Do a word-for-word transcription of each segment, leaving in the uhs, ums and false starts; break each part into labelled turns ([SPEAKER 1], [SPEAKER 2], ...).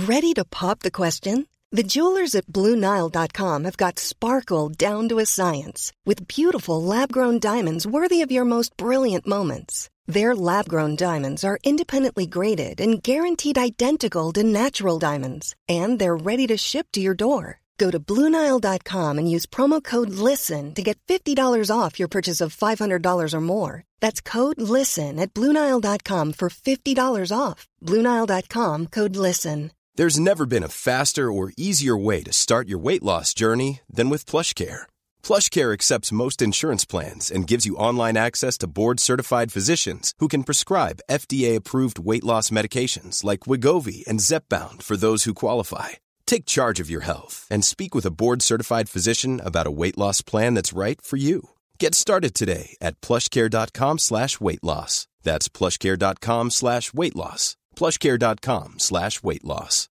[SPEAKER 1] Ready to pop the question? The jewelers at Blue Nile dot com have got sparkle down to a science with beautiful lab-grown diamonds worthy of your most brilliant moments. Their lab-grown diamonds are independently graded and guaranteed identical to natural diamonds, and they're ready to ship to your door. Go to Blue Nile dot com and use promo code LISTEN to get fifty dollars off your purchase of five hundred dollars or more. That's code LISTEN at Blue Nile dot com for fifty dollars off. Blue Nile dot com, code LISTEN.
[SPEAKER 2] There's never been a faster or easier way to start your weight loss journey than with PlushCare. PlushCare accepts most insurance plans and gives you online access to board-certified physicians who can prescribe F D A-approved weight loss medications like Wegovy and Zepbound for those who qualify. Take charge of your health and speak with a board-certified physician about a weight loss plan that's right for you. Get started today at plushcare.com slash weight loss. That's plushcare.com slash weight loss. plushcare.com slash weight loss.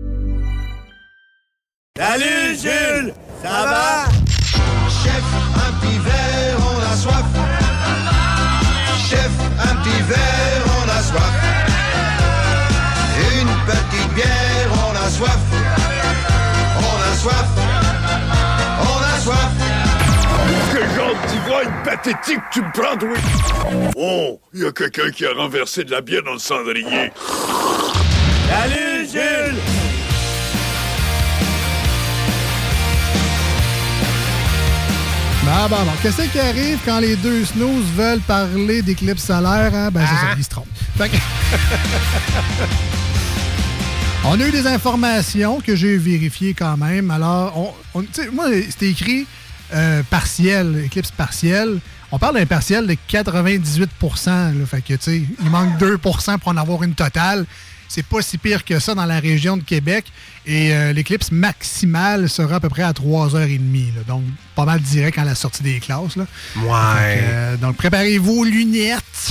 [SPEAKER 3] Salut Jules! Ça va?
[SPEAKER 4] Chef, un petit verre, on a soif. Chef, un petit verre, on a soif. Une petite bière, on a soif. On a soif. On a soif.
[SPEAKER 3] Quel genre de d'ivrogne pathétique tu me prends, oui? Oh, il y a quelqu'un qui a renversé de la bière dans le cendrier. Salut Jules!
[SPEAKER 5] Ah bon, bon. Qu'est-ce qui arrive quand les deux snooze veulent parler d'éclipse solaire? Hein? Ben, c'est ah. ça, ils se trompent. Fait que... on a eu des informations que j'ai vérifiées quand même. Alors, on, on, moi, c'était écrit euh, partiel, éclipse partielle. On parle d'un partiel de quatre-vingt-dix-huit pour cent. Là, fait que, tu sais, il manque deux pour cent pour en avoir une totale. C'est pas si pire que ça dans la région de Québec. Et euh, l'éclipse maximale sera à peu près à trois heures trente. Là, donc, pas mal direct à la sortie des classes. Là.
[SPEAKER 6] Ouais.
[SPEAKER 5] Donc, euh, donc préparez-vos lunettes.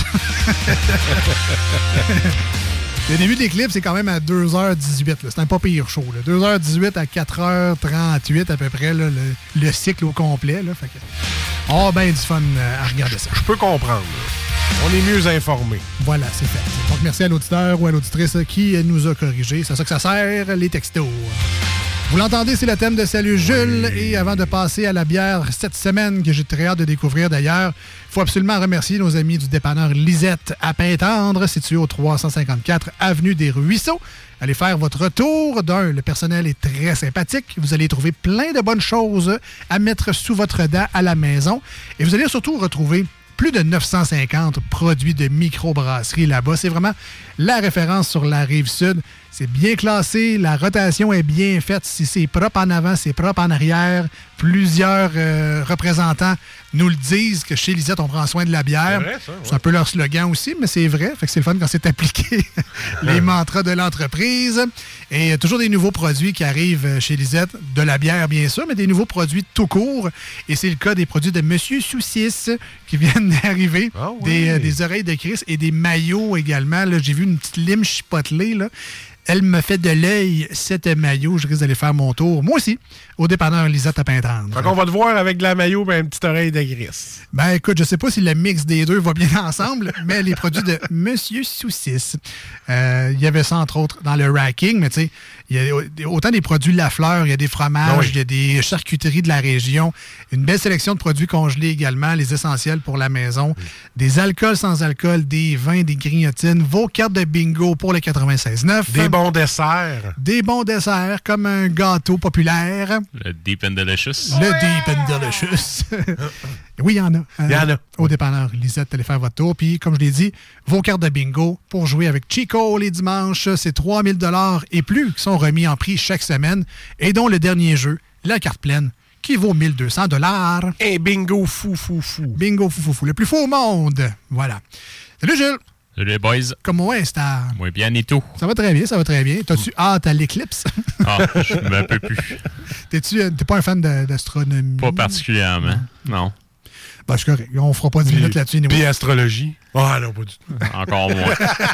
[SPEAKER 5] Le début de l'éclipse, c'est quand même à deux heures dix-huit. Là. C'est un pas pire chaud. Là. deux heures dix-huit à quatre heures trente-huit à peu près, là, le, le cycle au complet. Là. Fait que, oh, ben du fun à regarder ça.
[SPEAKER 6] Je peux comprendre. Là. On est mieux informés.
[SPEAKER 5] Voilà, c'est fait. Donc, merci à l'auditeur ou à l'auditrice qui nous a corrigés. C'est ça que ça sert, les textos. Vous l'entendez, c'est le thème de Salut Jules. Oui. Et avant de passer à la bière cette semaine, que j'ai très hâte de découvrir d'ailleurs, il faut absolument remercier nos amis du dépanneur Lisette à Pintendre, situé au trois cent cinquante-quatre Avenue des Ruisseaux. Allez faire votre tour. D'un, le personnel est très sympathique. Vous allez trouver plein de bonnes choses à mettre sous votre dent à la maison. Et vous allez surtout retrouver plus de neuf cent cinquante produits de microbrasserie là-bas. C'est vraiment la référence sur la Rive-Sud. C'est bien classé, la rotation est bien faite. Si c'est propre en avant, c'est propre en arrière. Plusieurs euh, représentants nous le disent que chez Lisette, on prend soin de la bière. C'est vrai, ça, ouais. C'est un peu leur slogan aussi, mais c'est vrai. Fait que c'est le fun quand c'est appliqué. Les mantras de l'entreprise. Et euh, toujours des nouveaux produits qui arrivent chez Lisette. De la bière, bien sûr, mais des nouveaux produits tout court. Et c'est le cas des produits de Monsieur Saucisse qui viennent d'arriver. Ah oui. Des, euh, des oreilles de Chris et des maillots également. Là, j'ai vu une petite lime chipotelée, là. Elle me fait de l'œil, cette maillot. Je risque d'aller faire mon tour, moi aussi, au dépanneur Lisette à Pintendre.
[SPEAKER 6] Fait qu'on va te voir avec de la maillot et une petite oreille de Gris.
[SPEAKER 5] Ben écoute, je sais pas si le mix des deux va bien ensemble, mais les produits de Monsieur Saucisse, euh, il y avait ça entre autres dans le racking, mais tu sais, il y a autant des produits Lafleur, il y a des fromages, oui. Il y a des charcuteries de la région, une belle sélection de produits congelés également, les essentiels pour la maison, oui. Des alcools sans alcool, des vins, des grignotines, vos cartes de bingo pour le quatre-vingt-seize neuf.
[SPEAKER 6] Des bons desserts.
[SPEAKER 5] Des bons desserts, comme un gâteau populaire.
[SPEAKER 7] Le Deep and Delicious.
[SPEAKER 5] Le ouais. Deep and Delicious. Oui, il y en a.
[SPEAKER 6] Il y en a.
[SPEAKER 5] Au dépanneur Lisette, allez faire votre tour. Puis, comme je l'ai dit, vos cartes de bingo pour jouer avec Chico les dimanches, c'est trois mille dollars et plus qui sont remis en prix chaque semaine. Et dont le dernier jeu, la carte pleine, qui vaut mille deux cents dollars.
[SPEAKER 6] Et bingo fou, fou, fou.
[SPEAKER 5] Bingo fou, fou, fou. Le plus fou au monde. Voilà. Salut, Jules.
[SPEAKER 7] Salut les boys.
[SPEAKER 5] Comment est-ce que
[SPEAKER 7] Moi bien et tout.
[SPEAKER 5] Ça va très bien, ça va très bien. T'as-tu hâte à l'éclipse?
[SPEAKER 7] Ah, je me peux plus.
[SPEAKER 5] T'es-tu t'es pas un fan de, d'astronomie?
[SPEAKER 7] Pas particulièrement, non. non.
[SPEAKER 5] Ben, c'est correct. On fera pas dix minutes là-dessus.
[SPEAKER 6] Puis astrologie? Ah non, pas du tout.
[SPEAKER 7] Encore moins.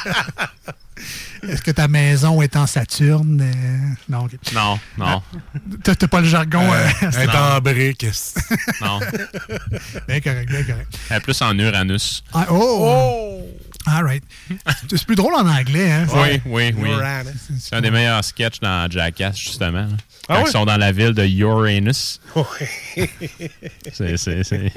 [SPEAKER 5] Est-ce que ta maison est en Saturne? Euh... Non, okay.
[SPEAKER 7] Non, non.
[SPEAKER 5] T'as, t'as pas le jargon?
[SPEAKER 6] Euh, euh, elle est en brique.
[SPEAKER 7] Non.
[SPEAKER 5] Bien correct, bien correct.
[SPEAKER 7] Elle est plus en Uranus.
[SPEAKER 5] Ah, oh! oh! All right. C'est plus drôle en anglais, hein?
[SPEAKER 7] Oui, oui, oui.
[SPEAKER 6] Uranus.
[SPEAKER 7] C'est un des meilleurs sketchs dans Jackass, justement.
[SPEAKER 6] Ah
[SPEAKER 7] Quand
[SPEAKER 6] oui?
[SPEAKER 7] ils sont dans la ville de Uranus.
[SPEAKER 6] Oui.
[SPEAKER 7] C'est... c'est, c'est...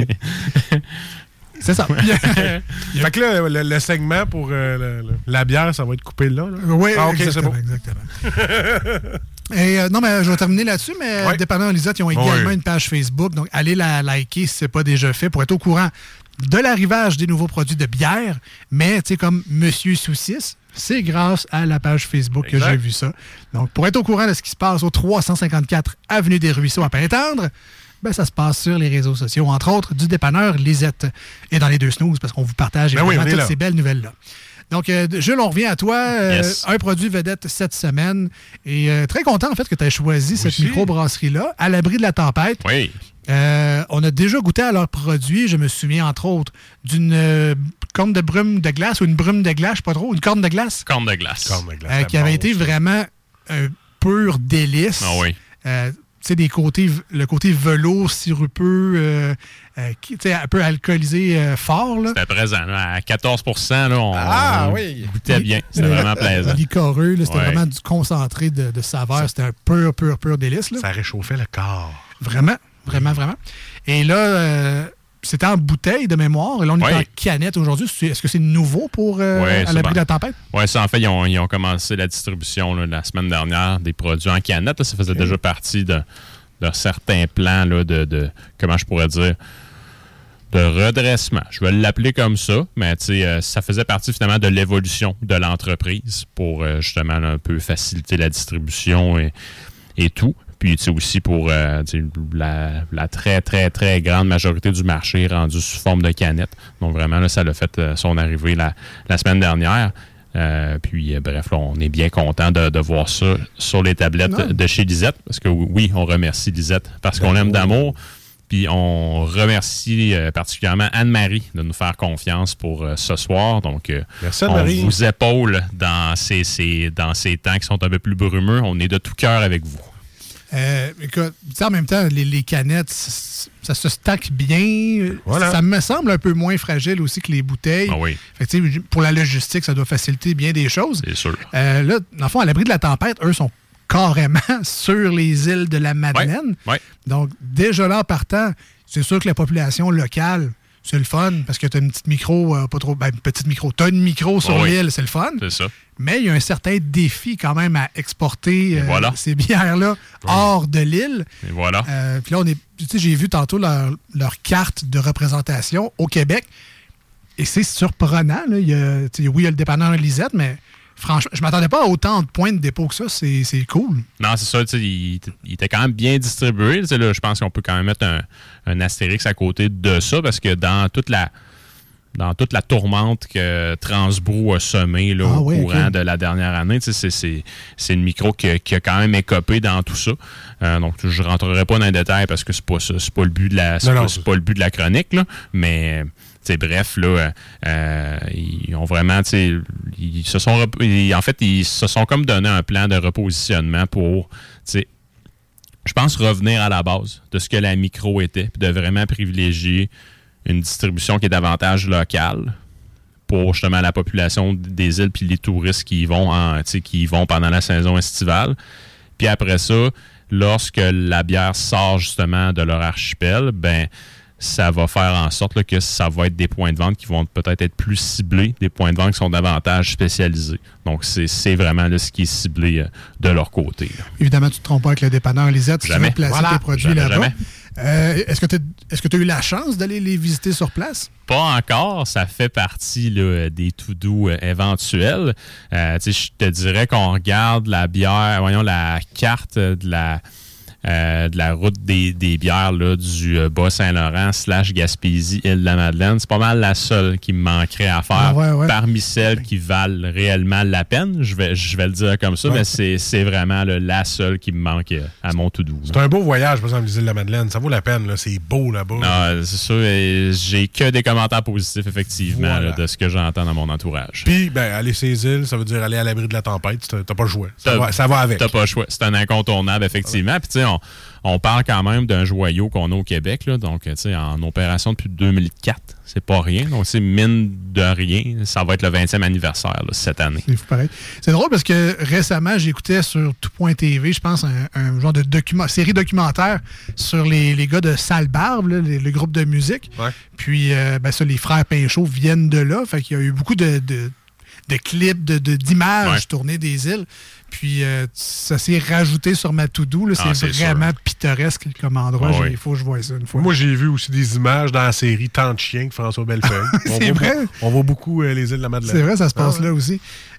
[SPEAKER 5] C'est ça.
[SPEAKER 6] Fait que là, le, le segment pour euh, le- le- la bière, ça va être coupé là. là.
[SPEAKER 5] Oui,
[SPEAKER 6] Ah, ok, c'est
[SPEAKER 5] exactement.
[SPEAKER 6] bon.
[SPEAKER 5] exactement. Et euh, non, mais je vais terminer là-dessus, mais
[SPEAKER 6] Ouais.
[SPEAKER 5] Dépanneur Lisette, ils ont également
[SPEAKER 6] Oui.
[SPEAKER 5] une page Facebook, donc allez la liker si ce n'est pas déjà fait pour être au courant de l'arrivage des nouveaux produits de bière, mais tu sais, comme Monsieur Saucisse, c'est grâce à la page Facebook
[SPEAKER 6] Exact.
[SPEAKER 5] que j'ai vu ça. Donc, pour être au courant de ce qui se passe au trois cent cinquante-quatre Avenue des Ruisseaux à Pintendre, ben, ça se passe sur les réseaux sociaux, entre autres du Dépanneur Lisette. Et dans les deux snooze, parce qu'on vous partage
[SPEAKER 6] Ben oui,
[SPEAKER 5] évidemment
[SPEAKER 6] on est
[SPEAKER 5] toutes
[SPEAKER 6] là.
[SPEAKER 5] ces belles nouvelles-là. Donc, euh, Jules, on revient à toi. Euh,
[SPEAKER 7] Yes.
[SPEAKER 5] Un produit vedette cette semaine. Et euh, très content, en fait, que tu aies choisi cette
[SPEAKER 6] aussi.
[SPEAKER 5] microbrasserie-là, à l'abri de la tempête.
[SPEAKER 7] Oui.
[SPEAKER 5] Euh, on a déjà goûté à leurs produits. Je me souviens, entre autres, d'une euh, corne de brume de glace ou une brume de glace, je sais pas trop, une corne de glace,
[SPEAKER 7] Corne de glace.
[SPEAKER 6] Comme la glace,
[SPEAKER 5] euh,
[SPEAKER 6] c'est
[SPEAKER 5] qui avait
[SPEAKER 6] bon,
[SPEAKER 5] été
[SPEAKER 6] ça.
[SPEAKER 5] vraiment un pur délice.
[SPEAKER 7] Ah oui.
[SPEAKER 5] Euh, tu sais, des côtés, le côté velours, sirupeux, euh, euh, qui, tu sais, un peu alcoolisé euh, fort, là.
[SPEAKER 7] C'était présent. Là, à quatorze pour cent, là, on,
[SPEAKER 6] Ah,
[SPEAKER 7] on
[SPEAKER 6] oui.
[SPEAKER 7] goûtait bien. C'était vraiment plaisant.
[SPEAKER 5] Licoreux, là, c'était
[SPEAKER 7] Ouais.
[SPEAKER 5] vraiment du concentré de, de saveur. C'était un pur, pur, pur délice, là.
[SPEAKER 6] Ça réchauffait le corps.
[SPEAKER 5] Vraiment, vraiment, vraiment. Et là, euh, c'était en bouteille de mémoire. Et là, on est
[SPEAKER 7] Oui.
[SPEAKER 5] en canette aujourd'hui. C'est- Est-ce que c'est nouveau pour euh,
[SPEAKER 7] Oui,
[SPEAKER 5] à
[SPEAKER 7] c'est
[SPEAKER 5] l'abri
[SPEAKER 7] bon.
[SPEAKER 5] de la tempête?
[SPEAKER 7] Oui, ça, en fait, ils ont, ils ont commencé la distribution là, la semaine dernière des produits en canette. Là. Ça faisait déjà partie de, de certains plans là, de, de, comment je pourrais dire, de redressement. Je vais l'appeler comme ça, mais tu sais, euh, ça faisait partie finalement de l'évolution de l'entreprise pour euh, justement là, un peu faciliter la distribution et, et tout. Puis, tu sais, aussi pour euh, tu sais, la, la très, très, très grande majorité du marché rendu sous forme de canette. Donc, vraiment, là, ça l'a fait euh, son arrivée la, la semaine dernière. Euh, puis, euh, bref, là, on est bien content de, de voir ça sur les tablettes
[SPEAKER 5] Ouais.
[SPEAKER 7] de chez Lisette. Parce que oui, on remercie Lisette parce qu'on l'aime d'amour. Puis, on remercie euh, particulièrement Anne-Marie de nous faire confiance pour euh, ce soir. Donc, euh,
[SPEAKER 6] Merci,
[SPEAKER 7] on
[SPEAKER 6] Anne-Marie.
[SPEAKER 7] vous épaule dans ces, ces, dans ces temps qui sont un peu plus brumeux. On est de tout cœur avec vous.
[SPEAKER 5] Euh, écoute, tu sais, en même temps, les, les canettes, c- ça se stack bien.
[SPEAKER 6] Voilà.
[SPEAKER 5] Ça me semble un peu moins fragile aussi que les bouteilles.
[SPEAKER 7] Ah oui,
[SPEAKER 5] Fait que, tu sais, pour la logistique, ça doit faciliter bien des choses.
[SPEAKER 7] c'est sûr.
[SPEAKER 5] Euh, là, dans le fond, à l'abri de la tempête, eux sont carrément sur les îles de la Madeleine.
[SPEAKER 7] Ouais.
[SPEAKER 5] Donc, déjà là, en partant, c'est sûr que la population locale, c'est le fun, parce que tu as une petite micro, euh, pas trop, ben, une petite micro, tu as une micro sur
[SPEAKER 7] Ah oui.
[SPEAKER 5] l'île, c'est le fun.
[SPEAKER 7] C'est ça.
[SPEAKER 5] Mais il y a un certain défi quand même à exporter euh,
[SPEAKER 7] voilà.
[SPEAKER 5] ces bières-là hors de l'île.
[SPEAKER 7] Et voilà.
[SPEAKER 5] Euh, Puis là, on est, tu sais, j'ai vu tantôt leur, leur carte de représentation au Québec. Et c'est surprenant. Là. Il y a, tu sais, oui, il y a le dépanneur Lisette, mais franchement, je m'attendais pas à autant de points de dépôt que ça. C'est, c'est cool.
[SPEAKER 7] Non, c'est ça, tu sais, il, il était quand même bien distribué. Tu sais, là, je pense qu'on peut quand même mettre un, un astérix à côté de ça parce que dans toute la dans toute la tourmente que Transbrou a semée là,
[SPEAKER 5] Ah
[SPEAKER 7] au
[SPEAKER 5] oui,
[SPEAKER 7] courant
[SPEAKER 5] ok.
[SPEAKER 7] de la dernière année, tu sais, c'est, c'est, c'est une micro qui a, qui a quand même écopé dans tout ça. Euh, donc, je ne rentrerai pas dans les détails parce que c'est pas ça, c'est pas le but de la, c'est
[SPEAKER 6] Non,
[SPEAKER 7] pas,
[SPEAKER 6] non,
[SPEAKER 7] c'est
[SPEAKER 6] c'est-
[SPEAKER 7] pas le but de la chronique, là, mais t'sais, bref, là, euh, euh, ils ont vraiment, t'sais, ils se sont, rep- ils- en fait, ils se sont comme donné un plan de repositionnement pour, t'sais, je pense, revenir à la base de ce que la micro était, puis de vraiment privilégier une distribution qui est davantage locale pour justement la population des îles puis les touristes qui y vont, en, t'sais, qui y vont pendant la saison estivale. Puis après ça, lorsque la bière sort justement de leur archipel, ben ça va faire en sorte là, que ça va être des points de vente qui vont peut-être être plus ciblés, des points de vente qui sont davantage spécialisés. Donc, c'est, c'est vraiment là, ce qui est ciblé euh, de leur côté. Là.
[SPEAKER 5] Évidemment, tu ne te trompes pas avec le dépanneur Lisette si
[SPEAKER 7] Jamais.
[SPEAKER 5] tu veux placer
[SPEAKER 7] Voilà.
[SPEAKER 5] tes produits
[SPEAKER 7] Jamais,
[SPEAKER 5] là-bas.
[SPEAKER 7] jamais.
[SPEAKER 5] Euh, est-ce que tu est-ce que tu as eu la chance d'aller les visiter sur place?
[SPEAKER 7] Pas encore, ça fait partie là, des to-do euh, éventuels. Euh, tu sais, je te dirais qu'on regarde la bière, voyons la carte de la euh, de la route des, des bières là, du euh, Bas-Saint-Laurent slash Gaspésie, Île-de-la-Madeleine. C'est pas mal la seule qui me manquerait à faire
[SPEAKER 5] Ah ouais, ouais.
[SPEAKER 7] parmi celles qui valent réellement la peine. Je vais, je vais le dire comme ça,
[SPEAKER 5] Ouais.
[SPEAKER 7] mais c'est, c'est vraiment là, la seule qui me manque euh, à mon to-do. là.
[SPEAKER 6] C'est un beau voyage, par exemple, les îles de la Madeleine. Ça vaut la peine, là. C'est beau là-bas.
[SPEAKER 7] Non, c'est sûr, euh, j'ai que des commentaires positifs, effectivement,
[SPEAKER 6] Voilà.
[SPEAKER 7] là, de ce que j'entends dans mon entourage.
[SPEAKER 6] Puis, ben, aller ces îles, ça veut dire aller à l'abri de la tempête. T'as, t'as pas le choix. Ça
[SPEAKER 7] T'as-
[SPEAKER 6] va, ça va avec.
[SPEAKER 7] T'as pas le choix. C'est un incontournable, effectivement. Puis, tu sais, on, on, on parle quand même d'un joyau qu'on a au Québec, là, donc en opération depuis deux mille quatre. C'est pas rien. Donc, c'est mine de rien. Ça va être le vingtième anniversaire là, cette année.
[SPEAKER 5] C'est fou pareil. C'est drôle parce que récemment, j'écoutais sur tout point T V, je pense, un, un genre de document, série documentaire sur les, les gars de Sale Barbe, là, les, le groupe de musique.
[SPEAKER 6] Ouais.
[SPEAKER 5] Puis, euh, ben ça, les frères Pinchot viennent de là. Fait qu'il y a eu beaucoup de, de, de clips, de, de, d'images ouais. tournées des îles. Puis, euh, ça s'est rajouté sur ma to-do. Là. C'est, ah, c'est vraiment sûr. pittoresque comme endroit. Il oui. faut que je voie ça une fois.
[SPEAKER 6] Moi, j'ai vu aussi des images dans la série Tant de chiens de François Bellefeuille.
[SPEAKER 5] c'est
[SPEAKER 6] on
[SPEAKER 5] vrai?
[SPEAKER 6] Voit, on voit beaucoup euh, les îles de la Madeleine.
[SPEAKER 5] C'est vrai, ça se passe ah, ouais. là aussi.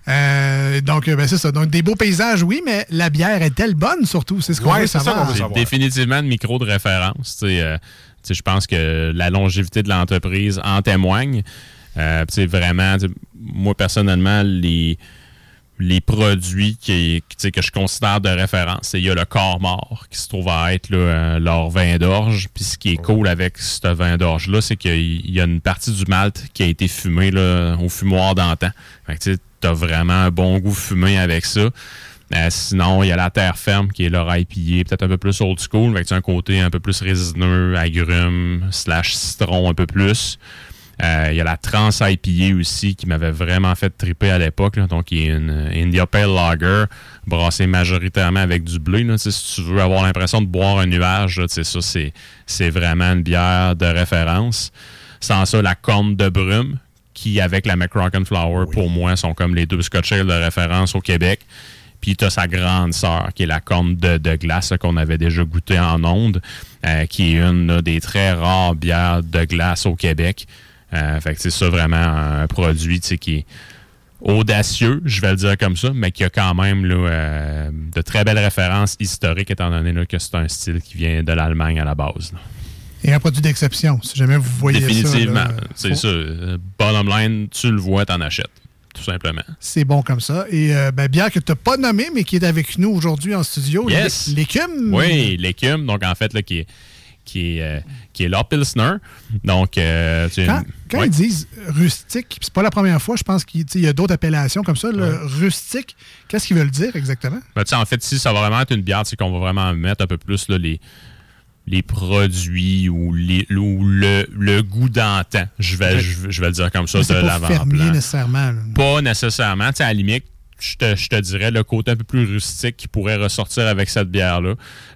[SPEAKER 5] Euh, donc, ben, c'est ça. Donc, des beaux paysages, oui, mais la bière est-elle bonne, surtout? C'est ce qu'on
[SPEAKER 6] ouais,
[SPEAKER 5] veut
[SPEAKER 6] c'est
[SPEAKER 5] savoir.
[SPEAKER 6] Ça qu'on veut savoir.
[SPEAKER 7] C'est définitivement de micro de référence. Euh, je pense que la longévité de l'entreprise en témoigne. Euh, vraiment, moi, personnellement, les... les produits qui, qui, que je considère de référence, il y a le corps mort qui se trouve à être là, euh, leur vin d'orge. Puis ce qui est cool avec ce vin d'orge-là, c'est qu'il y a une partie du malt qui a été fumé là, au fumoir d'antan. Fait que tu as vraiment un bon goût fumé avec ça. Euh, sinon, il y a la terre ferme qui est leur I P A, peut-être un peu plus old school, avec un côté un peu plus résineux, agrumes, slash citron un peu plus. Il euh, y a la Trans I P A aussi qui m'avait vraiment fait triper à l'époque. Là. Donc, il y a une India Pale Lager brassée majoritairement avec du blé. Là. Si tu veux avoir l'impression de boire un nuage, là, ça, c'est, c'est vraiment une bière de référence. Sans ça, la Corne de Brume, qui, avec la McRocken Flower, oui. pour moi, sont comme les deux Scotch Ale de référence au Québec. Puis, tu as sa grande sœur, qui est la Corne de, de glace là, qu'on avait déjà goûté en ondes, euh, qui est une là, des très rares bières de glace au Québec. Euh, fait que c'est ça vraiment un produit qui est audacieux, je vais le dire comme ça, mais qui a quand même là, euh, de très belles références historiques étant donné là, que c'est un style qui vient de l'Allemagne à la base. Là.
[SPEAKER 5] Et un produit d'exception, si jamais vous voyez
[SPEAKER 7] Définitivement,
[SPEAKER 5] ça. Définitivement,
[SPEAKER 7] c'est ça. Bottom line, tu le vois, t'en achètes. Tout simplement.
[SPEAKER 5] C'est bon comme ça. Et euh, ben, bière que tu n'as pas nommée, mais qui est avec nous aujourd'hui en studio.
[SPEAKER 7] Yes.
[SPEAKER 5] L'écume.
[SPEAKER 7] Oui, l'écume. Donc, en fait, là, qui est qui est, euh, qui est leur Pilsner. Donc, euh, tu
[SPEAKER 5] quand, quand ouais. ils disent rustique, c'est pas la première fois, je pense qu'il y a d'autres appellations comme ça. Le ouais. rustique, qu'est-ce qu'ils veulent dire exactement?
[SPEAKER 7] Ben, en fait, si ça va vraiment être une bière qu'on va vraiment mettre un peu plus là, les, les produits ou, les, ou le, le goût d'antan. Je vais, okay. je, je vais le dire comme ça.
[SPEAKER 5] Mais c'est
[SPEAKER 7] de
[SPEAKER 5] pas fermier nécessairement. Là.
[SPEAKER 7] Pas nécessairement. À la limite, Je te, je te dirais le côté un peu plus rustique qui pourrait ressortir avec cette bière-là.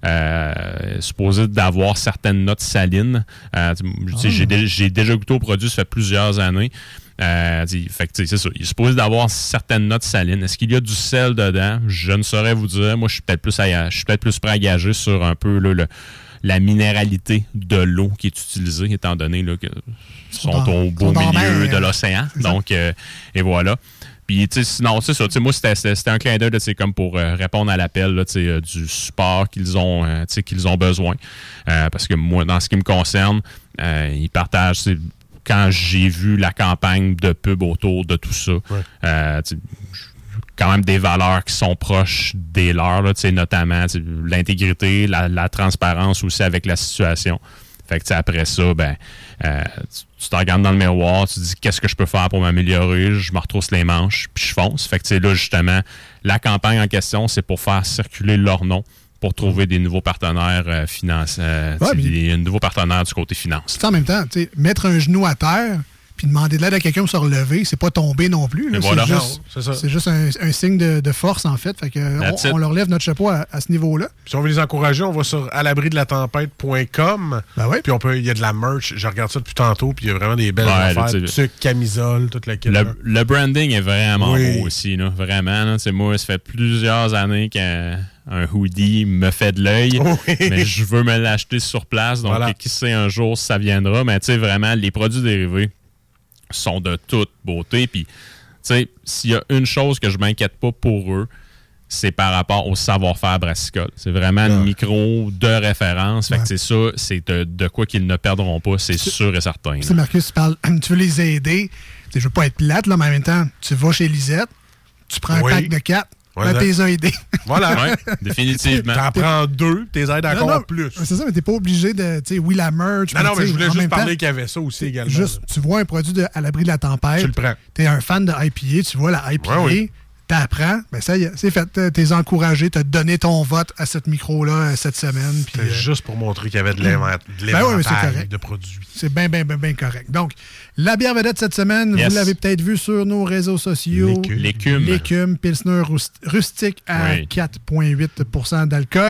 [SPEAKER 7] Euh, supposé d'avoir certaines notes salines. Euh, oh. j'ai, dé, j'ai déjà goûté au produit, ça fait plusieurs années. Euh, fait que, c'est ça. Il est supposé d'avoir certaines notes salines. Est-ce qu'il y a du sel dedans? Je ne saurais vous dire. Moi, je suis peut-être plus, à, je suis peut-être plus prêt à gager sur un peu là, le, la minéralité de l'eau qui est utilisée, étant donné là, que sont, sont dans, au beau milieu mer, de l'océan. Donc, euh, et voilà. Puis, sinon, c'est ça. Moi, c'était, c'était un clin d'œil là, comme pour euh, répondre à l'appel là, euh, du support qu'ils ont, euh, qu'ils ont besoin. Euh, parce que moi, dans ce qui me concerne, euh, ils partagent. Quand j'ai vu la campagne de pub autour de tout ça, ouais. euh, quand même des valeurs qui sont proches des leurs, là, notamment l'intégrité, la, la transparence aussi avec la situation. Fait que après ça, ben, euh, tu, tu te regardes dans le miroir, tu te dis qu'est-ce que je peux faire pour m'améliorer, je me retrousse les manches, puis je fonce. Fait que là, justement, la campagne en question, c'est pour faire circuler leur nom, pour trouver des nouveaux partenaires euh, financiers, euh, ouais, des nouveaux partenaires du côté finance.
[SPEAKER 5] En même temps, mettre un genou à terre puis demander de l'aide à quelqu'un pour se relever, c'est pas tomber non plus. Là. C'est, voilà. juste, non, c'est, ça. c'est juste un, un signe de, de force, en fait. Fait que on, on leur lève notre chapeau à, à ce niveau-là.
[SPEAKER 6] Si on veut les encourager, on va sur à l'abri de la tempête point com.
[SPEAKER 5] Ben ouais.
[SPEAKER 6] Puis on peut, il y a de la merch. Je regarde ça depuis tantôt, puis il y a vraiment des belles ouais, affaires. Sucre, camisole, toute la kit.
[SPEAKER 7] Le, le branding est vraiment oui. beau aussi. Là. Vraiment. Là, moi, ça fait plusieurs années qu'un un hoodie me fait de l'œil, oui. mais je veux me l'acheter sur place. Donc, voilà. Qui sait un jour si ça viendra. Mais tu sais, vraiment, les produits dérivés sont de toute beauté. Puis, tu sais, s'il y a une chose que je m'inquiète pas pour eux, c'est par rapport au savoir-faire brassicole. C'est vraiment le micro de référence. Fait ouais. que c'est ça, c'est de, de quoi qu'ils ne perdront pas, c'est, c'est sûr et certain.
[SPEAKER 5] Tu sais, Marcus, tu parles, tu veux les aider. Je veux pas être plate, là, mais en même temps, tu vas chez Lisette, tu prends un oui. pack de quatre, là, t'es aidé.
[SPEAKER 6] Voilà.
[SPEAKER 7] Ouais, définitivement.
[SPEAKER 6] T'en prends deux, t'es aides encore non, non, plus.
[SPEAKER 5] C'est ça, mais t'es pas obligé de, tu sais, oui, la merch.
[SPEAKER 6] Non, non, mais je voulais juste parler
[SPEAKER 5] temps,
[SPEAKER 6] qu'il y avait ça aussi également.
[SPEAKER 5] Juste, tu vois un produit de, à l'abri de la tempête.
[SPEAKER 6] Tu le prends.
[SPEAKER 5] T'es un fan de I P A, tu vois la I P A. Ouais, oui. t'apprends, ben ça y est, c'est fait. T'es encouragé, t'as donné ton vote à cette micro-là cette semaine.
[SPEAKER 6] C'était euh, juste pour montrer qu'il y avait de l'éventail
[SPEAKER 5] ben oui,
[SPEAKER 6] de produits.
[SPEAKER 5] C'est bien, bien, bien, bien correct. Donc, la bière vedette cette semaine, yes. Vous l'avez peut-être vu sur nos réseaux sociaux.
[SPEAKER 7] L'écume.
[SPEAKER 5] L'écume, Pilsner rustique à oui. quatre virgule huit pour cent d'alcool.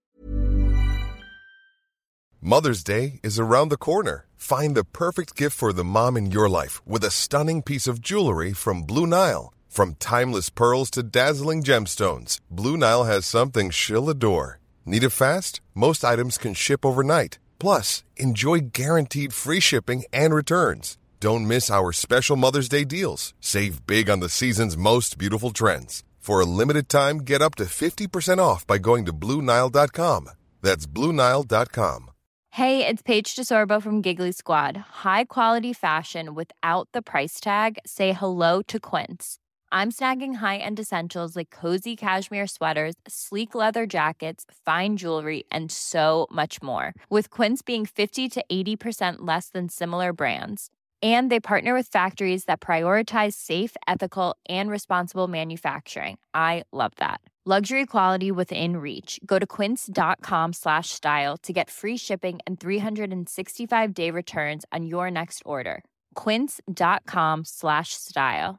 [SPEAKER 8] Mother's Day is around the corner. Find the perfect gift for the mom in your life with a stunning piece of jewelry from Blue Nile. From timeless pearls to dazzling gemstones, Blue Nile has something she'll adore. Need it fast? Most items can ship overnight. Plus, enjoy guaranteed free shipping and returns. Don't miss our special Mother's Day deals. Save big on the season's most beautiful trends. For a limited time, get up to fifty percent off by going to Blue Nile dot com. That's Blue Nile dot com.
[SPEAKER 9] Hey, it's Paige DeSorbo from Giggly Squad. High quality fashion without the price tag. Say hello to Quince. I'm snagging high-end essentials like cozy cashmere sweaters, sleek leather jackets, fine jewelry, and so much more. With Quince being fifty to eighty percent less than similar brands. And they partner with factories that prioritize safe, ethical, and responsible manufacturing. I love that. Luxury quality within reach. Go to quince.com slash style to get free shipping and three sixty-five day returns on your next order. Quince.com slash style.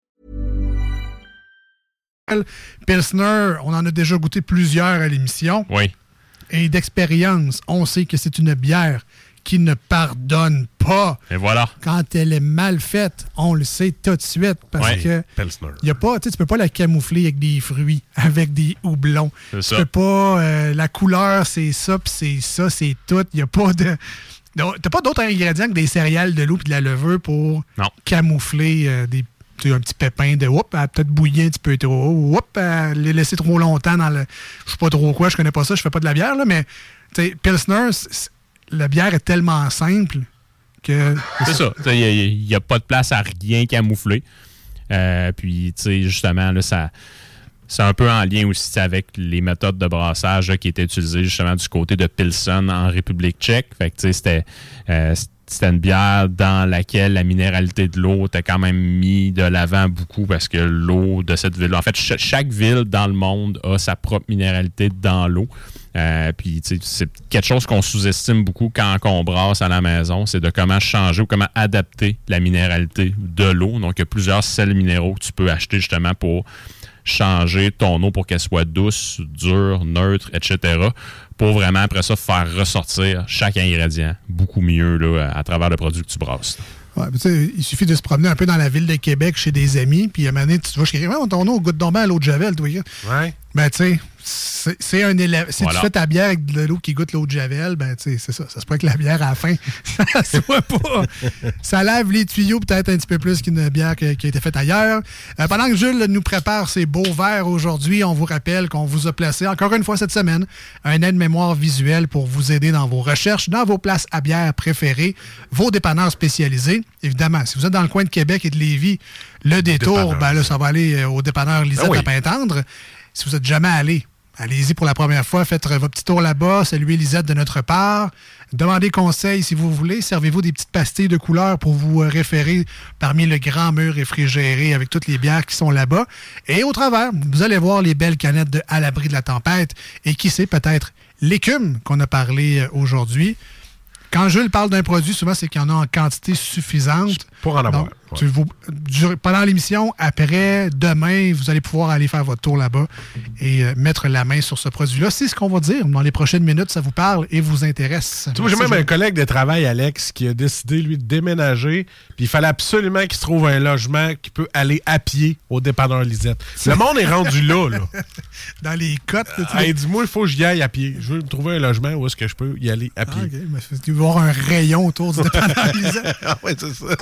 [SPEAKER 5] Pilsner, on en a déjà goûté plusieurs à l'émission.
[SPEAKER 7] Oui.
[SPEAKER 5] Et d'expérience, on sait que c'est une bière qui ne pardonne pas.
[SPEAKER 7] Et voilà.
[SPEAKER 5] Quand elle est mal faite, on le sait tout de suite. Parce
[SPEAKER 7] ouais.
[SPEAKER 5] que y a pas, tu peux pas la camoufler avec des fruits, avec des houblons.
[SPEAKER 7] C'est
[SPEAKER 5] tu
[SPEAKER 7] ça.
[SPEAKER 5] peux pas... Euh, la couleur, c'est ça, puis c'est ça, c'est tout. Il y a pas de... T'as pas d'autres ingrédients que des céréales, de l'eau et de la levure pour
[SPEAKER 7] non.
[SPEAKER 5] camoufler euh, des... Tu sais, un petit pépin de oups, elle a peut-être bouilli un petit peu trop, oups, elle l'a laissé trop longtemps dans le. Je sais pas trop quoi, je connais pas ça, je fais pas de la bière, là, mais tu sais, Pilsner, c'est, la bière est tellement simple que.
[SPEAKER 7] C'est ça. Il n'y a, a pas de place à rien camoufler. Euh, puis, tu sais, justement, là, ça. C'est un peu en lien aussi avec les méthodes de brassage là, qui étaient utilisées justement du côté de Pilsen en République tchèque. Fait que, tu sais, c'était. Euh, C'était une bière dans laquelle la minéralité de l'eau était quand même mis de l'avant beaucoup parce que l'eau de cette ville... En fait, ch- chaque ville dans le monde a sa propre minéralité dans l'eau. Euh, puis, tu sais, c'est quelque chose qu'on sous-estime beaucoup quand on brasse à la maison, c'est de comment changer ou comment adapter la minéralité de l'eau. Donc, il y a plusieurs sels minéraux que tu peux acheter justement pour changer ton eau pour qu'elle soit douce, dure, neutre, et cetera, pour vraiment, après ça, faire ressortir chaque ingrédient beaucoup mieux là, à travers le produit que tu brasses.
[SPEAKER 5] Ouais, il suffit de se promener un peu dans la ville de Québec chez des amis, puis à un moment donné, tu vas chez quelqu'un, ton eau goûte donc bien à l'eau de Javel, toi.
[SPEAKER 6] Ouais.
[SPEAKER 5] Ben, tu sais, c'est, c'est un élève. Si voilà. Tu fais ta bière avec de l'eau qui goûte l'eau de Javel, ben, tu sais, c'est ça. Ça se peut que la bière, à la fin, ça soit pas. Ça lave les tuyaux peut-être un petit peu plus qu'une bière qui, qui a été faite ailleurs. Euh, pendant que Jules nous prépare ses beaux verres aujourd'hui, on vous rappelle qu'on vous a placé, encore une fois cette semaine, un aide-mémoire visuel pour vous aider dans vos recherches, dans vos places à bière préférées, vos dépanneurs spécialisés. Évidemment, si vous êtes dans le coin de Québec et de Lévis, le détour, ben là, ça va aller au dépanneur Lisette ah oui. à Pintendre. Si vous n'êtes jamais allé, allez-y pour la première fois, faites votre petit tour là-bas, saluez Lisette de notre part, demandez conseil si vous voulez, servez-vous des petites pastilles de couleur pour vous référer parmi le grand mur réfrigéré avec toutes les bières qui sont là-bas. Et au travers, vous allez voir les belles canettes de À l'abri de la tempête et qui sait peut-être l'écume qu'on a parlé aujourd'hui. Quand Jules parle d'un produit, souvent, c'est qu'il y en a en quantité suffisante.
[SPEAKER 6] Pour en avoir.
[SPEAKER 5] Donc, ouais. tu, vous, du, pendant l'émission, après, demain, vous allez pouvoir aller faire votre tour là-bas et euh, mettre la main sur ce produit-là. C'est ce qu'on va dire. Dans les prochaines minutes, ça vous parle et vous intéresse.
[SPEAKER 6] Tu vois, j'ai même Jules. Un collègue de travail, Alex, qui a décidé, lui, de déménager. Puis il fallait absolument qu'il se trouve un logement qui peut aller à pied au dépanneur Lisette. C'est... Le monde est rendu là, là.
[SPEAKER 5] Dans les côtes.
[SPEAKER 6] Euh, hey, dis-moi, il faut que j'y aille à pied. Je veux me trouver un logement où est-ce que je peux y aller à pied.
[SPEAKER 5] Ah, OK. Mais il va y avoir un rayon autour du dépanneur Lisette.
[SPEAKER 6] Ah ouais, c'est ça.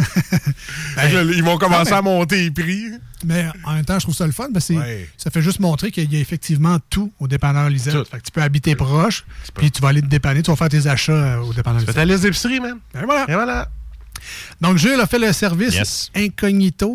[SPEAKER 6] Ben, ils vont commencer ah, mais, à monter les prix.
[SPEAKER 5] Mais en même temps, je trouve ça le fun parce que ouais. ça fait juste montrer qu'il y a effectivement tout au dépanneur Lisette. Fait que tu peux habiter proche, puis tu vas aller te dépanner, tu vas faire tes achats au dépanneur Lisette.
[SPEAKER 6] Tu fais ta liste d'épicerie, man.
[SPEAKER 5] Et voilà.
[SPEAKER 6] Et voilà.
[SPEAKER 5] Donc, Jules a fait le service
[SPEAKER 7] yes.
[SPEAKER 5] incognito.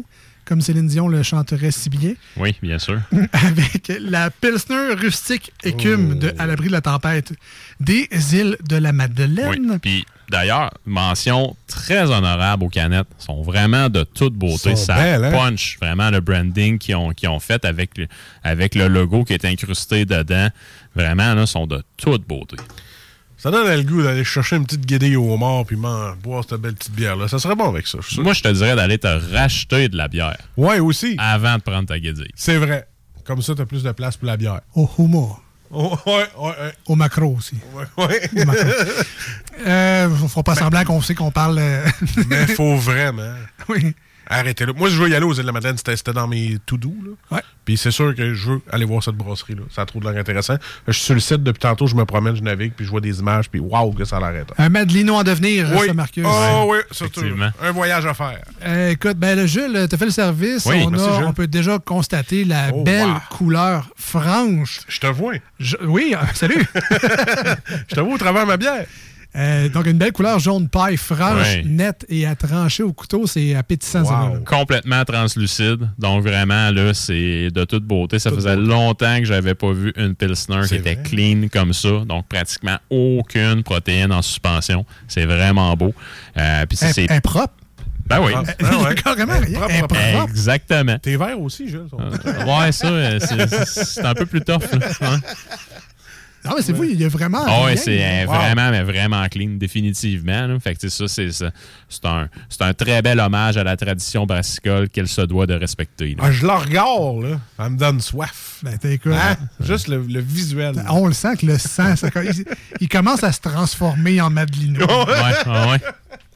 [SPEAKER 5] comme Céline Dion le chanterait si bien.
[SPEAKER 7] Oui, bien sûr.
[SPEAKER 5] Avec la Pilsner rustique écume
[SPEAKER 6] Oh.
[SPEAKER 5] de À l'abri de la tempête des îles de la Madeleine.
[SPEAKER 7] Oui. Puis d'ailleurs, mention très honorable aux canettes. Ils sont vraiment de toute beauté.
[SPEAKER 6] Sont
[SPEAKER 7] Ça
[SPEAKER 6] belles, hein?
[SPEAKER 7] punch vraiment le branding qu'ils ont, qu'ils ont fait avec le, avec le logo qui est incrusté dedans. Vraiment, là, sont de toute beauté.
[SPEAKER 6] Ça donne le goût d'aller chercher une petite guédille au mort puis m'en boire cette belle petite bière-là. Ça serait bon avec ça, je suis sûr.
[SPEAKER 7] Moi, je te dirais d'aller te racheter de la bière
[SPEAKER 6] Ouais, aussi.
[SPEAKER 7] avant de prendre ta guédille.
[SPEAKER 6] C'est vrai. Comme ça, t'as plus de place pour la bière.
[SPEAKER 5] Au humour.
[SPEAKER 6] Oh, ouais, ouais, ouais.
[SPEAKER 5] Au macro aussi.
[SPEAKER 6] Ouais, ouais.
[SPEAKER 5] Au macro. euh, faut pas semblant qu'on sait qu'on parle... euh,
[SPEAKER 6] Mais faut vraiment
[SPEAKER 5] oui.
[SPEAKER 6] arrêter là. Moi, je veux y aller aux îles de la Madeleine. C'était, c'était dans mes to-do. Là.
[SPEAKER 5] Ouais.
[SPEAKER 6] Puis c'est sûr que je veux aller voir cette brasserie-là. Ça a trop de l'air intéressant. Je suis sur le site depuis tantôt. Je me promène, je navigue, puis je vois des images, puis waouh, que ça a l'air étonnant.
[SPEAKER 5] Un Madelino en devenir,
[SPEAKER 6] Oui.
[SPEAKER 5] ça, Marcus.
[SPEAKER 6] Oh oui, surtout.
[SPEAKER 7] Effectivement.
[SPEAKER 6] Un voyage à faire.
[SPEAKER 5] Euh, écoute, ben, le Jules, t'as fait le service.
[SPEAKER 7] Oui,
[SPEAKER 5] on,
[SPEAKER 6] merci,
[SPEAKER 5] a,
[SPEAKER 6] Jules.
[SPEAKER 5] on peut déjà constater la
[SPEAKER 6] Oh,
[SPEAKER 5] belle
[SPEAKER 6] wow.
[SPEAKER 5] couleur franche.
[SPEAKER 6] Je te vois.
[SPEAKER 5] Je- oui, euh, salut.
[SPEAKER 6] Je te vois au travers de ma bière.
[SPEAKER 5] Euh, donc, une belle couleur jaune paille, franche,
[SPEAKER 7] Ouais.
[SPEAKER 5] nette et à trancher au couteau. C'est appétissant, ça.
[SPEAKER 6] Wow.
[SPEAKER 5] là.
[SPEAKER 7] Complètement translucide. Donc, vraiment, là, c'est de toute beauté. Ça
[SPEAKER 6] Toute
[SPEAKER 7] faisait
[SPEAKER 6] beauté.
[SPEAKER 7] longtemps que j'avais pas vu une Pilsner qui
[SPEAKER 6] C'est
[SPEAKER 7] était
[SPEAKER 6] vrai.
[SPEAKER 7] clean comme ça. Donc, pratiquement aucune protéine en suspension. C'est vraiment beau. Euh, puis c'est-
[SPEAKER 5] Un,
[SPEAKER 7] c'est...
[SPEAKER 5] un propre.
[SPEAKER 7] Ben oui.
[SPEAKER 6] Ah,
[SPEAKER 5] Il y a
[SPEAKER 6] ouais.
[SPEAKER 5] carrément
[SPEAKER 6] Un
[SPEAKER 5] rien.
[SPEAKER 6] propre,
[SPEAKER 5] Un
[SPEAKER 6] propre.
[SPEAKER 5] propre.
[SPEAKER 7] Exactement.
[SPEAKER 6] T'es vert aussi, Jules.
[SPEAKER 7] Ouais, ça, euh, c'est, c'est- c'est un peu plus tough. Là. Ouais.
[SPEAKER 5] Non, mais c'est fou, il y a vraiment.
[SPEAKER 7] Ah ouais,
[SPEAKER 5] rien.
[SPEAKER 7] c'est euh,
[SPEAKER 6] Wow.
[SPEAKER 7] vraiment, mais vraiment clean, définitivement. Là. Fait que c'est ça, c'est, c'est, c'est, un, c'est un très bel hommage à la tradition brassicole qu'elle se doit de respecter. Là.
[SPEAKER 6] Ah, je la regarde, là. Ça me donne soif.
[SPEAKER 5] Ben, t'as écoute,
[SPEAKER 6] Hein? Juste le, le visuel.
[SPEAKER 5] on le sent que le sang, ça- il, il commence à se transformer en Madelino.
[SPEAKER 7] Ouais, ouais, ouais.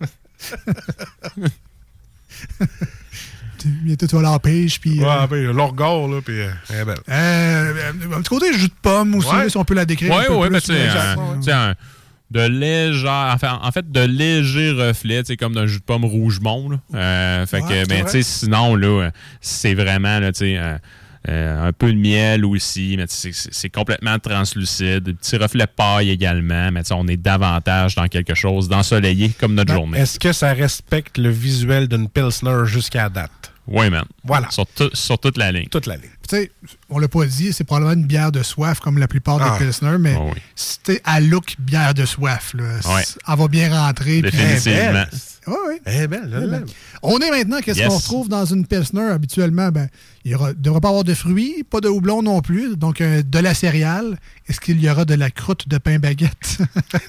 [SPEAKER 5] Bientôt, tu vas à la pêche, puis...
[SPEAKER 6] Ouais,
[SPEAKER 5] euh,
[SPEAKER 6] ben, le regard, là, puis euh, elle est belle.
[SPEAKER 5] euh, un petit côté jus de pomme aussi,
[SPEAKER 6] Ouais.
[SPEAKER 5] là, si on peut la décrire un
[SPEAKER 7] Ouais,
[SPEAKER 5] peu
[SPEAKER 7] ouais,
[SPEAKER 5] plus.
[SPEAKER 7] mais tu sais,
[SPEAKER 5] là.
[SPEAKER 7] un- tu sais, un- de léger, enfin, en fait, de légers reflets, tu sais, comme d'un jus de pomme rouge-mont, là. Euh, fait
[SPEAKER 5] Ouais,
[SPEAKER 7] que,
[SPEAKER 5] c'est
[SPEAKER 7] ben,
[SPEAKER 5] vrai.
[SPEAKER 7] tu sais, sinon, là, c'est vraiment, là, tu sais, euh, euh, un peu de miel aussi, mais tu sais, c'est c'est complètement translucide. Des petits reflets paille également, mais tu sais, on est davantage dans quelque chose d'ensoleillé comme notre
[SPEAKER 5] Ben,
[SPEAKER 7] journée.
[SPEAKER 6] Est-ce que ça respecte le visuel d'une Pilsner jusqu'à date?
[SPEAKER 7] Oui, man.
[SPEAKER 6] Voilà.
[SPEAKER 7] Sur, tout- sur toute la ligne.
[SPEAKER 6] Toute la ligne.
[SPEAKER 5] Tu sais, on l'a pas dit, c'est probablement une bière de soif comme la plupart
[SPEAKER 6] Ah.
[SPEAKER 5] des Pilsner, mais
[SPEAKER 7] Oh oui.
[SPEAKER 5] c'était à look bière de soif. Là.
[SPEAKER 7] Ouais.
[SPEAKER 5] Elle va bien rentrer. puis-
[SPEAKER 7] Définitivement.
[SPEAKER 5] Ouais, ouais.
[SPEAKER 6] Elle est belle, elle est belle.
[SPEAKER 5] On est maintenant, qu'est-ce
[SPEAKER 7] Yes.
[SPEAKER 5] qu'on retrouve dans une Pilsner habituellement? Ben, il ne devrait pas avoir de fruits, pas de houblon non plus, donc euh, de la céréale. Est-ce qu'il y aura de la croûte de pain baguette?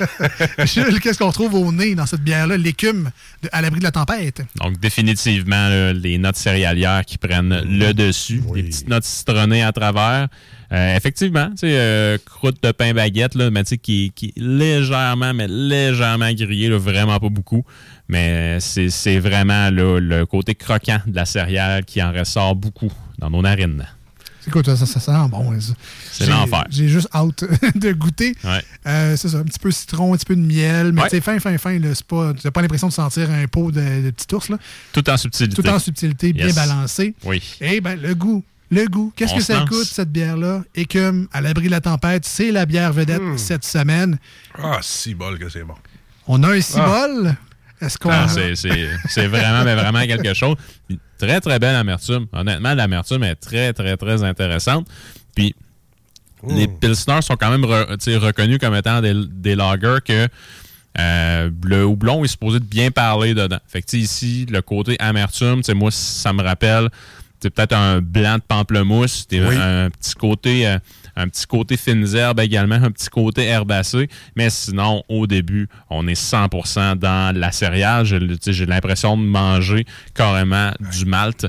[SPEAKER 5] Jules, qu'est-ce qu'on retrouve au nez dans cette bière-là? L'écume de- à l'abri de la tempête.
[SPEAKER 7] Donc, définitivement, là, les notes céréalières qui prennent le dessus,
[SPEAKER 6] Oui.
[SPEAKER 7] les petites notes citronnées à travers. Euh, effectivement, tu sais, euh, croûte de pain baguette, là, mais tu sais, qui, qui est légèrement, mais légèrement grillée, là, vraiment pas beaucoup. Mais c'est, c'est vraiment là, le côté croquant de la céréale qui en ressort beaucoup dans nos narines.
[SPEAKER 5] Écoute, ça, ça sent bon. hein, ça.
[SPEAKER 7] C'est
[SPEAKER 5] J'ai-
[SPEAKER 7] l'enfer.
[SPEAKER 5] J'ai juste hâte de goûter.
[SPEAKER 7] Ouais.
[SPEAKER 5] Euh, c'est ça, un petit peu citron, un petit peu de miel, mais
[SPEAKER 7] Ouais.
[SPEAKER 5] tu sais, fin, fin, fin, là, c'est pas, tu n'as pas l'impression de sentir un pot de, de petit ours, là.
[SPEAKER 7] Tout en subtilité.
[SPEAKER 5] Tout en subtilité, bien
[SPEAKER 7] Yes.
[SPEAKER 5] balancé.
[SPEAKER 7] Oui.
[SPEAKER 5] Eh bien, le goût. Le goût. Qu'est-ce
[SPEAKER 7] On
[SPEAKER 5] que
[SPEAKER 7] se
[SPEAKER 5] ça
[SPEAKER 7] lance.
[SPEAKER 5] coûte, cette bière-là? Écume, à l'abri de la tempête, c'est la bière vedette
[SPEAKER 6] Mm.
[SPEAKER 5] cette semaine.
[SPEAKER 6] Ah, si bol que c'est bon.
[SPEAKER 5] On a un cibole. Est-ce qu'on
[SPEAKER 7] Ah,
[SPEAKER 5] a-
[SPEAKER 7] c'est, c'est, c'est vraiment, mais vraiment quelque chose. Puis, très, très belle amertume. Honnêtement, l'amertume est très, très, très intéressante. Puis,
[SPEAKER 6] Mmh.
[SPEAKER 7] les Pilsners sont quand même re- tu sais, reconnus comme étant des, des lagers que euh, le houblon est supposé de bien parler dedans. Fait que, tu sais, ici, le côté amertume, tu sais, moi, ça me rappelle c'est peut-être un blanc de pamplemousse, des-
[SPEAKER 6] Oui.
[SPEAKER 7] un petit côté euh, un petit côté fines herbes également, un petit côté herbacé, mais sinon, au début, on est cent pour cent dans la céréale. J'ai, tu sais, j'ai l'impression de manger carrément du malt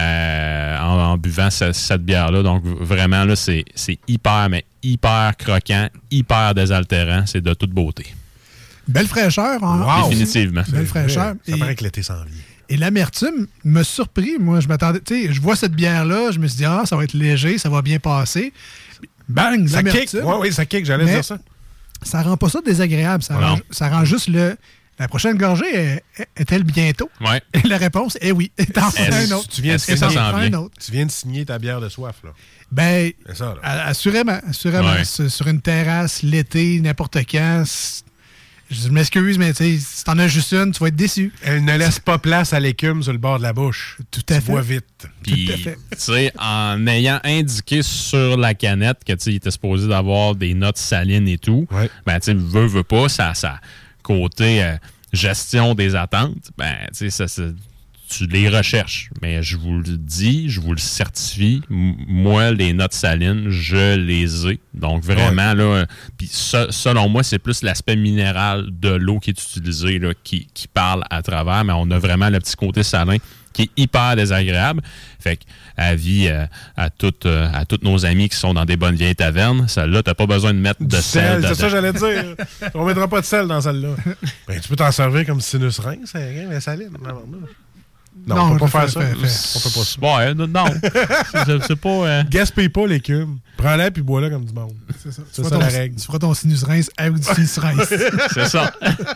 [SPEAKER 7] euh, en, en buvant ce- cette bière-là. Donc, vraiment, là, c'est, c'est hyper, mais hyper croquant, hyper désaltérant. C'est de toute beauté.
[SPEAKER 5] Belle fraîcheur. Hein?
[SPEAKER 6] Wow.
[SPEAKER 7] Définitivement.
[SPEAKER 5] Belle fraîcheur.
[SPEAKER 6] Ça
[SPEAKER 5] Et-
[SPEAKER 6] paraît que l'été s'en vient.
[SPEAKER 5] Et l'amertume me surpris. Moi, je m'attendais. Tu sais, je vois cette bière-là, je me suis dit, ah, ça va être léger, ça va bien passer. Bang,
[SPEAKER 6] Ça kick.
[SPEAKER 5] l'amertume.
[SPEAKER 6] Oui, oui, ça kick, j'allais
[SPEAKER 5] Mais
[SPEAKER 6] dire ça.
[SPEAKER 5] Ça rend pas ça désagréable. Ça,
[SPEAKER 7] Non.
[SPEAKER 5] rend, ça rend juste le. La prochaine gorgée est- est-elle bientôt?
[SPEAKER 7] Ouais.
[SPEAKER 5] Et la réponse est oui. T'en fais
[SPEAKER 7] Est-ce-
[SPEAKER 5] un autre.
[SPEAKER 6] tu viens de
[SPEAKER 7] est-ce que ça
[SPEAKER 5] T'en
[SPEAKER 7] s'en
[SPEAKER 5] fais un
[SPEAKER 7] vient?
[SPEAKER 5] autre.
[SPEAKER 6] Tu viens de signer ta bière de soif, là.
[SPEAKER 5] Ben,
[SPEAKER 6] C'est ça, là.
[SPEAKER 5] a- assurément. Assurément.
[SPEAKER 7] Ouais.
[SPEAKER 5] Sur, sur une terrasse, l'été, n'importe quand. c'est- Je m'excuse, mais si t'en as juste une, tu vas être déçu.
[SPEAKER 6] Elle ne laisse pas place à l'écume sur le bord de la bouche.
[SPEAKER 5] Tout à
[SPEAKER 6] tu
[SPEAKER 5] fait.
[SPEAKER 6] bois vite.
[SPEAKER 7] Puis,
[SPEAKER 5] Tout à fait.
[SPEAKER 7] tu sais, en ayant indiqué sur la canette que, tu sais, il était supposé d'avoir des notes salines et tout,
[SPEAKER 6] ouais.
[SPEAKER 7] ben, tu sais, veut, veut pas, ça, ça côté euh, gestion des attentes, ben, tu sais, ça, ça, tu les recherches. Mais je vous le dis, je vous le certifie, m- moi, les notes salines, je les ai. Donc, vraiment, ouais. là, puis se, selon moi, c'est plus l'aspect minéral de l'eau qui est utilisé, là, qui, qui parle à travers, mais on a vraiment le petit côté salin qui est hyper désagréable. Fait que, avis euh, à, toutes, euh, à tous nos amis qui sont dans des bonnes vieilles tavernes, celle-là, t'as pas besoin de mettre de
[SPEAKER 6] du
[SPEAKER 7] sel.
[SPEAKER 6] sel c'est
[SPEAKER 7] dedans.
[SPEAKER 6] ça que j'allais dire. On mettra pas de sel dans celle-là. Ben, tu peux t'en servir comme sinus rince, hein, mais saline. Non,
[SPEAKER 5] non,
[SPEAKER 6] on peut pas
[SPEAKER 5] fait,
[SPEAKER 6] faire ça.
[SPEAKER 5] Fait, fait.
[SPEAKER 6] On peut pas ça.
[SPEAKER 7] Ouais, non. c'est, c'est pas... Euh...
[SPEAKER 6] Gaspille pas l'écume. Prends-la puis bois-la comme du monde.
[SPEAKER 5] C'est ça.
[SPEAKER 6] C'est
[SPEAKER 5] tu
[SPEAKER 6] ça
[SPEAKER 5] ton,
[SPEAKER 6] la règle.
[SPEAKER 5] Tu feras ton sinus rince avec du sinus rince.
[SPEAKER 7] C'est ça.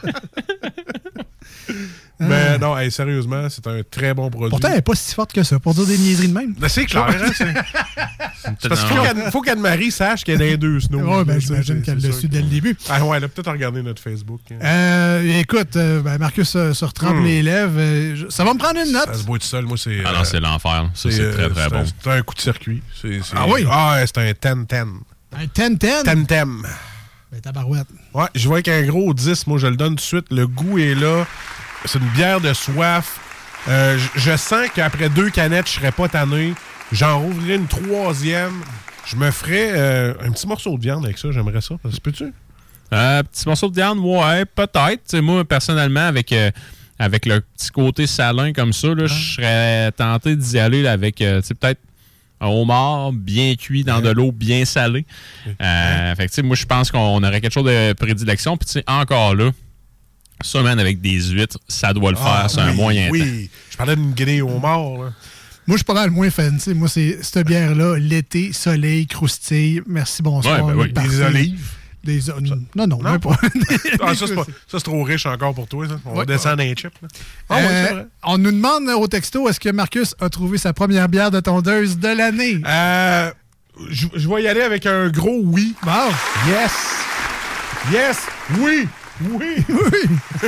[SPEAKER 6] Mais non, hey, sérieusement, c'est un très bon produit.
[SPEAKER 5] Pourtant, elle n'est pas si forte que ça, pour dire des niaiseries de même.
[SPEAKER 6] Ben, c'est clair, hein, c'est... c'est parce qu'il faut, qu'Anne, faut qu'Anne-Marie sache qu'elle est deux snows.
[SPEAKER 5] Oui, ben, j'imagine qu'elle l'a su dès le début.
[SPEAKER 6] Ah ouais, elle a peut-être regardé notre Facebook. Hein.
[SPEAKER 5] Euh, écoute, euh, ben, Marcus euh, se retrempe mm. les lèvres. Euh, je, ça va me prendre une note.
[SPEAKER 6] Ça se boit tout seul, moi, c'est...
[SPEAKER 7] Ah non,
[SPEAKER 6] euh,
[SPEAKER 7] c'est l'enfer. Ça, c'est, c'est très, très
[SPEAKER 6] c'est
[SPEAKER 7] bon.
[SPEAKER 6] Un, c'est un coup de circuit. C'est, c'est...
[SPEAKER 5] Ah oui?
[SPEAKER 6] Ah, c'est un ten-ten.
[SPEAKER 5] Un ten-ten?
[SPEAKER 6] ten-ten.
[SPEAKER 5] Ben, tabarouette.
[SPEAKER 6] Ouais, je vois qu'un gros dix, moi, je le donne tout de suite. Le goût est là. C'est une bière de soif. Euh, je, je sens qu'après deux canettes, je serais pas tanné. J'en rouvrirai une troisième. Je me ferais euh, un petit morceau de viande avec ça. J'aimerais ça. Ça se peut-tu?
[SPEAKER 7] Euh, petit morceau de viande, ouais, peut-être. T'sais, moi, personnellement, avec, euh, avec le petit côté salin comme ça, là, ah. je serais tenté d'y aller là, avec euh, peut-être un homard bien cuit dans ouais. de l'eau bien salée. Euh, ouais. Fait que, moi, je pense qu'on aurait quelque chose de prédilection. Puis, encore là, ça, man, avec des huîtres, ça doit le faire. Ah, c'est oui, un moyen
[SPEAKER 6] oui.
[SPEAKER 7] temps.
[SPEAKER 6] Oui, je parlais d'une grille au mort. Là.
[SPEAKER 5] Moi, je suis pas mal moins fancy. Moi, c'est cette bière-là, l'été, soleil, croustille. Merci, bonsoir.
[SPEAKER 6] Ouais, ben oui. Des olives.
[SPEAKER 5] Des o... Non, non, non, pas.
[SPEAKER 6] ah, ça, c'est pas. Ça, c'est trop riche encore pour toi. Ça. On ouais, va descendre ouais. un chip. Là.
[SPEAKER 5] Ah, euh, ouais, c'est vrai. On nous demande au texto, est-ce que Marcus a trouvé sa première bière de tondeuse de l'année?
[SPEAKER 6] Euh, je, je vais y aller avec un gros oui.
[SPEAKER 5] Bon.
[SPEAKER 6] Yes. Yes. Oui. Oui, oui.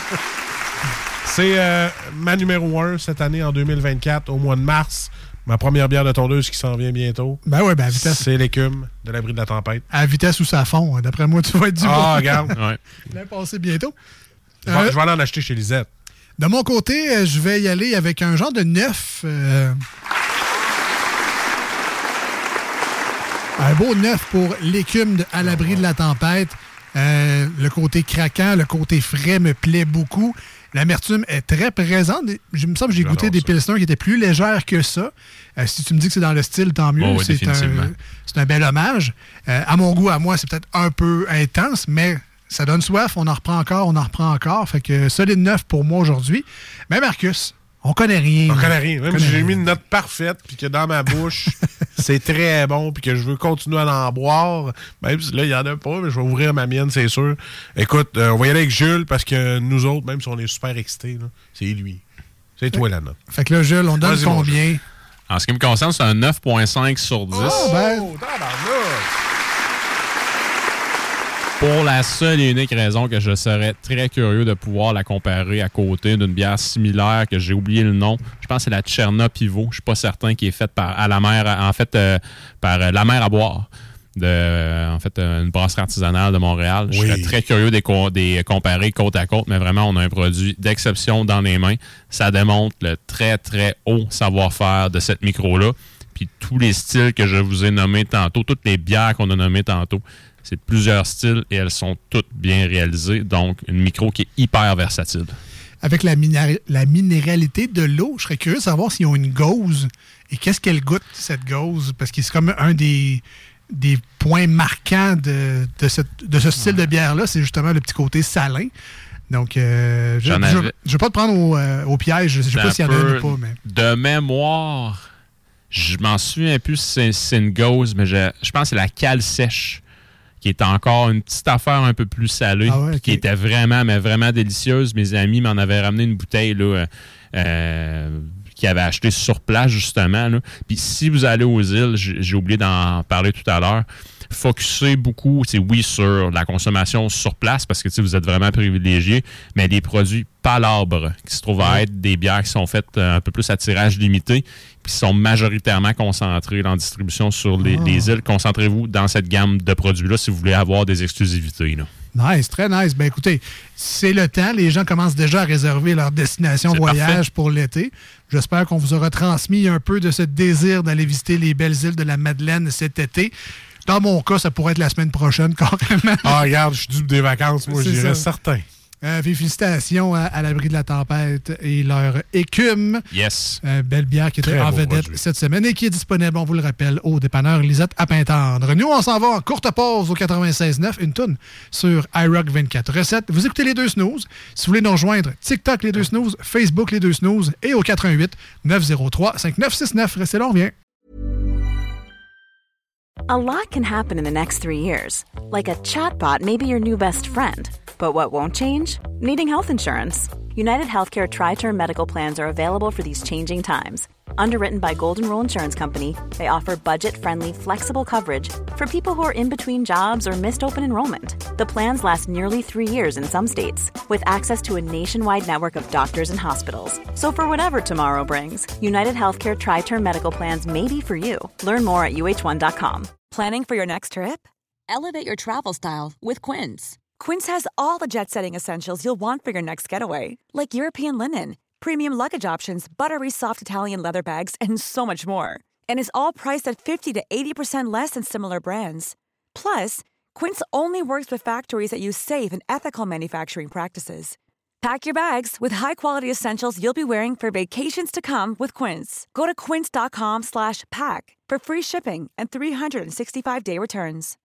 [SPEAKER 6] C'est euh, ma numéro un cette année en deux mille vingt-quatre, au mois de mars. Ma première bière de tondeuse qui s'en vient bientôt.
[SPEAKER 5] Ben oui, ben à vitesse.
[SPEAKER 6] C'est l'écume de l'abri de la tempête.
[SPEAKER 5] À vitesse où ça fond. D'après moi, tu vas être du
[SPEAKER 6] Ah, regarde.
[SPEAKER 7] Ouais.
[SPEAKER 5] Il va passer bientôt.
[SPEAKER 6] Je vais, euh, je vais aller en acheter chez Lisette.
[SPEAKER 5] De mon côté, je vais y aller avec un genre de neuf. Euh... Un beau neuf pour l'écume de À l'abri de la tempête. Euh, le côté craquant, le côté frais me plaît beaucoup. L'amertume est très présente. Je me semble que j'ai
[SPEAKER 6] J'adore
[SPEAKER 5] goûté des pilsners qui étaient plus légères que ça. Euh, si tu me dis que c'est dans le style, tant mieux.
[SPEAKER 7] Oh, oui,
[SPEAKER 5] c'est, un, c'est un bel hommage. Euh, à mon goût, à moi, c'est peut-être un peu intense, mais ça donne soif. On en reprend encore, on en reprend encore. Fait que solide neuf pour moi aujourd'hui. Mais Marcus, on connaît rien.
[SPEAKER 6] On connaît rien. Même
[SPEAKER 5] connaît
[SPEAKER 6] si j'ai
[SPEAKER 5] rien.
[SPEAKER 6] mis une note parfaite, puis que dans ma bouche, c'est très bon, puis que je veux continuer à en boire, même si là, il n'y en a pas, mais je vais ouvrir ma mienne, c'est sûr. Écoute, euh, on va y aller avec Jules, parce que nous autres, même si on est super excités, là, c'est lui. C'est toi, la note.
[SPEAKER 5] Fait que là, Jules, on donne
[SPEAKER 6] Vas-y,
[SPEAKER 5] combien?
[SPEAKER 7] En ce qui me concerne, c'est un neuf virgule cinq sur dix.
[SPEAKER 5] Oh, ben...
[SPEAKER 7] Pour la seule et unique raison que je serais très curieux de pouvoir la comparer à côté d'une bière similaire que j'ai oublié le nom. Je pense que c'est la Tcherna Pivot. Je suis pas certain qui est faite par à la mer, en fait euh, par euh, La Mer à boire. De, euh, en fait, euh, une brasserie artisanale de Montréal. Oui. Je serais très curieux de co- des comparer côte à côte, mais vraiment, on a un produit d'exception dans les mains. Ça démontre le très, très haut savoir-faire de cette micro-là. Puis tous les styles que je vous ai nommés tantôt, toutes les bières qu'on a nommées tantôt, c'est plusieurs styles et elles sont toutes bien réalisées. Donc, une micro qui est hyper versatile.
[SPEAKER 5] Avec la, minéra- la minéralité de l'eau, je serais curieux de savoir s'ils ont une gauze et qu'est-ce qu'elle goûte, cette gauze, parce que c'est comme un des, des points marquants de, de, cette, de ce style ouais. de bière-là, c'est justement le petit côté salin. Donc, euh, je ne vais pas te prendre au, euh, au piège, je ne sais pas s'il y en a ou pas. Mais...
[SPEAKER 7] De mémoire, je m'en souviens plus si c'est, c'est une gauze, mais je, je pense que c'est la cale sèche, qui est encore une petite affaire un peu plus salée, ah ouais, okay. qui était vraiment, mais vraiment délicieuse. Mes amis m'en avaient ramené une bouteille là, euh, qu'ils avaient achetée sur place, justement. Là. Puis si vous allez aux îles, j'ai, j'ai oublié d'en parler tout à l'heure, focuser beaucoup, oui, sur la consommation sur place, parce que vous êtes vraiment privilégié, mais des produits palabres, qui se trouvent à être des bières qui sont faites un peu plus à tirage limité, puis sont majoritairement concentrées en distribution sur les, oh. les îles. Concentrez-vous dans cette gamme de produits-là si vous voulez avoir des exclusivités. Là.
[SPEAKER 5] Nice, très nice. Ben écoutez, c'est le temps. Les gens commencent déjà à réserver leur destination c'est voyage parfait. Pour l'été. J'espère qu'on vous aura transmis un peu de ce désir d'aller visiter les belles îles de la Madeleine cet été. Dans mon cas, ça pourrait être la semaine prochaine, carrément.
[SPEAKER 6] Ah, regarde, je suis dû des vacances, moi, j'irais certain.
[SPEAKER 5] Euh, félicitations à, à l'abri de la tempête et leur écume.
[SPEAKER 7] Yes.
[SPEAKER 5] Euh, belle bière qui était Très en vedette produit. Cette semaine et qui est disponible, on vous le rappelle, au dépanneur Lisette à Pintendre. Nous, on s'en va en courte pause au quatre-vingt-seize neuf, une toune sur iRock vingt-quatre recettes. Vous écoutez Les Deux Snooze. Si vous voulez nous rejoindre, TikTok Les Deux Snooze, Facebook Les Deux Snooze et au quatre un huit neuf zéro trois cinq neuf six neuf. Restez là, on revient.
[SPEAKER 10] A lot can happen in the next three years. Like a chatbot may be your new best friend. But what won't change? Needing health insurance. United Healthcare Tri-Term Medical Plans are available for these changing times. Underwritten by Golden Rule Insurance Company, they offer budget-friendly, flexible coverage for people who are in between jobs or missed open enrollment. The plans last nearly three years in some states, with access to a nationwide network of doctors and hospitals. So for whatever tomorrow brings, United Healthcare Tri-Term Medical Plans may be for you. Learn more at U H one dot com.
[SPEAKER 11] Planning for your next trip? Elevate your travel style with Quince. Quince has all the jet-setting essentials you'll want for your next getaway, like European linen, premium luggage options, buttery soft Italian leather bags, and so much more. And is all priced at fifty to eighty percent less than similar brands. Plus, Quince only works with factories that use safe and ethical manufacturing practices. Pack your bags with high-quality essentials you'll be wearing for vacations to come with Quince. Go to quince dot com slash pack for free shipping and three sixty-five day returns.